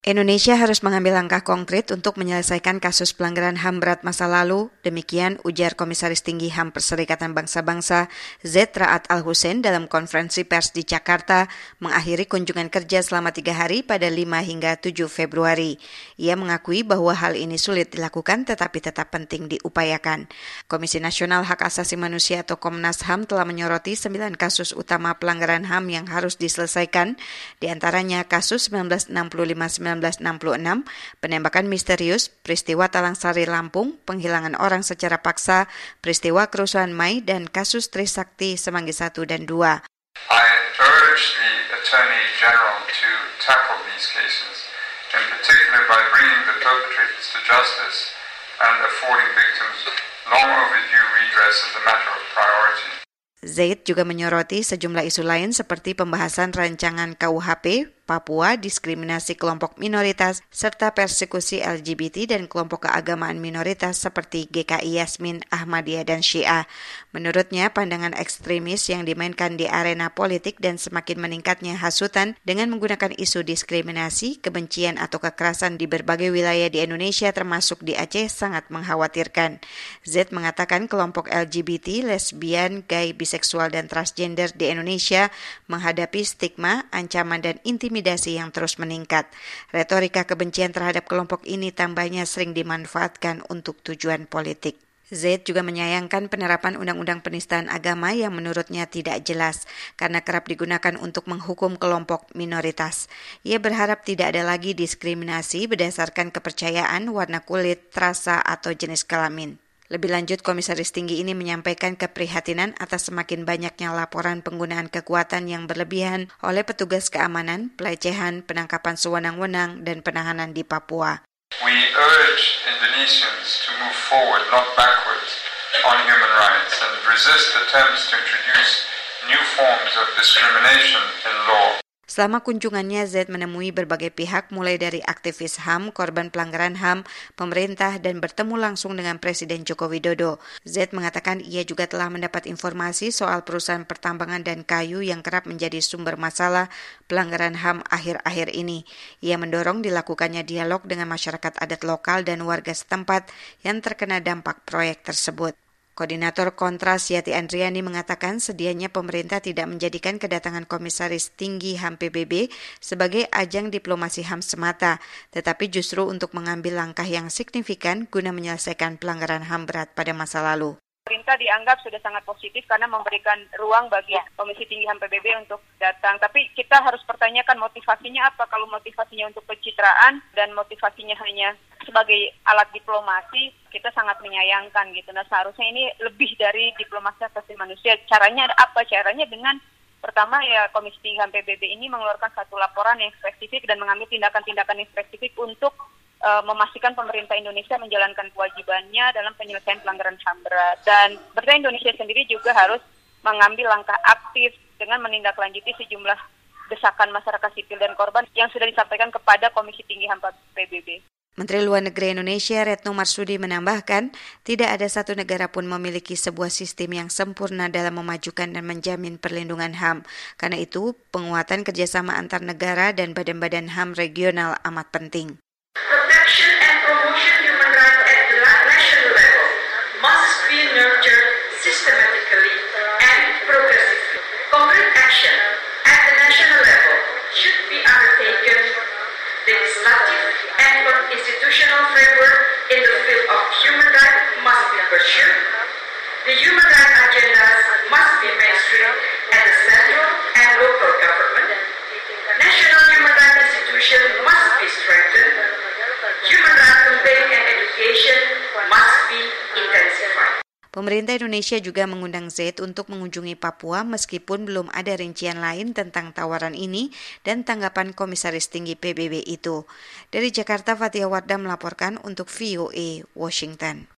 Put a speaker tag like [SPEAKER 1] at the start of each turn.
[SPEAKER 1] Indonesia harus mengambil langkah konkret untuk menyelesaikan kasus pelanggaran HAM berat masa lalu, demikian ujar Komisaris Tinggi HAM Perserikatan Bangsa-Bangsa Z. Ra'ad Al-Hussein dalam konferensi pers di Jakarta mengakhiri kunjungan kerja selama 3 hari pada 5 hingga 7 Februari. Ia mengakui bahwa hal ini sulit dilakukan tetapi tetap penting diupayakan. Komisi Nasional Hak Asasi Manusia atau Komnas HAM telah menyoroti 9 kasus utama pelanggaran HAM yang harus diselesaikan, di antaranya kasus 1965-1966, penembakan misterius, peristiwa Talang Sari Lampung, penghilangan orang secara paksa, peristiwa kerusuhan Mei, dan kasus Trisakti Semanggi 1 dan 2.
[SPEAKER 2] I urge the Attorney General to tackle these cases, in particular by bringing the perpetrators to justice and affording victims long overdue redress as a matter of priority.
[SPEAKER 1] Zaid juga menyoroti sejumlah isu lain seperti pembahasan rancangan KUHP, Papua, diskriminasi kelompok minoritas, serta persekusi LGBT dan kelompok keagamaan minoritas seperti GKI Yasmin, Ahmadiyah, dan Syiah. Menurutnya, pandangan ekstremis yang dimainkan di arena politik dan semakin meningkatnya hasutan dengan menggunakan isu diskriminasi, kebencian, atau kekerasan di berbagai wilayah di Indonesia termasuk di Aceh sangat mengkhawatirkan. Z mengatakan kelompok LGBT, lesbian, gay, biseksual, dan transgender di Indonesia menghadapi stigma, ancaman, dan intimidasi yang terus meningkat. Retorika kebencian terhadap kelompok ini tambahnya sering dimanfaatkan untuk tujuan politik. Z juga menyayangkan penerapan Undang-Undang Penistaan Agama yang menurutnya tidak jelas karena kerap digunakan untuk menghukum kelompok minoritas. Ia berharap tidak ada lagi diskriminasi berdasarkan kepercayaan, warna kulit, rasa, atau jenis kelamin. Lebih lanjut, Komisaris Tinggi ini menyampaikan keprihatinan atas semakin banyaknya laporan penggunaan kekuatan yang berlebihan oleh petugas keamanan, pelecehan, penangkapan sewenang-wenang, dan penahanan di Papua.
[SPEAKER 2] We urge Indonesians to move forward, not backwards, on human rights and resist attempts to introduce new forms of discrimination in law.
[SPEAKER 1] Selama kunjungannya, Z menemui berbagai pihak mulai dari aktivis HAM, korban pelanggaran HAM, pemerintah, dan bertemu langsung dengan Presiden Joko Widodo. Z mengatakan ia juga telah mendapat informasi soal perusahaan pertambangan dan kayu yang kerap menjadi sumber masalah pelanggaran HAM akhir-akhir ini. Ia mendorong dilakukannya dialog dengan masyarakat adat lokal dan warga setempat yang terkena dampak proyek tersebut. Koordinator Kontras Yati Andriani mengatakan sedianya pemerintah tidak menjadikan kedatangan Komisaris Tinggi HAM PBB sebagai ajang diplomasi HAM semata, tetapi justru untuk mengambil langkah yang signifikan guna menyelesaikan pelanggaran HAM berat pada masa lalu.
[SPEAKER 3] Pemerintah dianggap sudah sangat positif karena memberikan ruang bagi Komisi Tinggi HAM PBB untuk datang. Tapi kita harus pertanyakan motivasinya apa. Kalau motivasinya untuk pencitraan dan motivasinya hanya sebagai alat diplomasi, kita sangat menyayangkan gitu. Nah, seharusnya ini lebih dari diplomasi asasi manusia. Caranya apa? Caranya dengan pertama ya Komisi Tinggi HAM PBB ini mengeluarkan satu laporan yang spesifik dan mengambil tindakan-tindakan yang spesifik untuk memastikan pemerintah Indonesia menjalankan kewajibannya dalam penyelesaian pelanggaran HAM berat. Dan pemerintah Indonesia sendiri juga harus mengambil langkah aktif dengan menindaklanjuti sejumlah desakan masyarakat sipil dan korban yang sudah disampaikan kepada Komisi Tinggi HAM PBB.
[SPEAKER 1] Menteri Luar Negeri Indonesia Retno Marsudi menambahkan, tidak ada satu negara pun memiliki sebuah sistem yang sempurna dalam memajukan dan menjamin perlindungan HAM. Karena itu, penguatan kerjasama antar negara dan badan-badan HAM regional amat penting.
[SPEAKER 4] Protection and promotion human rights at the national level must be nurtured systematically and progressively. Concrete action at the national level should be undertaken. Legislative and institutional framework in the field of human rights must be pursued. The human rights agendas must be mainstreamed at the central and local government. National human rights institutions must be strengthened. Human rights campaign and education must be intensified.
[SPEAKER 1] Pemerintah Indonesia juga mengundang Z untuk mengunjungi Papua meskipun belum ada rincian lain tentang tawaran ini dan tanggapan Komisaris Tinggi PBB itu. Dari Jakarta, Fathia Wardah melaporkan untuk VOA Washington.